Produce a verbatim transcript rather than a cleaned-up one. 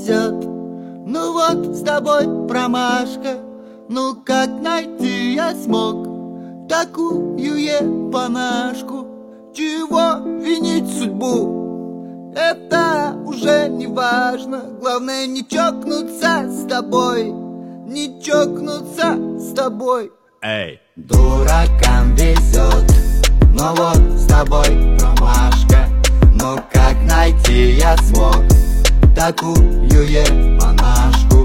везет. Ну вот с тобой промашка, ну как найти я смог такую епанашку? Чего винить судьбу? Это уже не важно. Главное не чокнуться с тобой, не чокнуться с тобой. Эй! Дуракам везет, но вот с тобой промашка. Ну как найти я смог такую епанашку?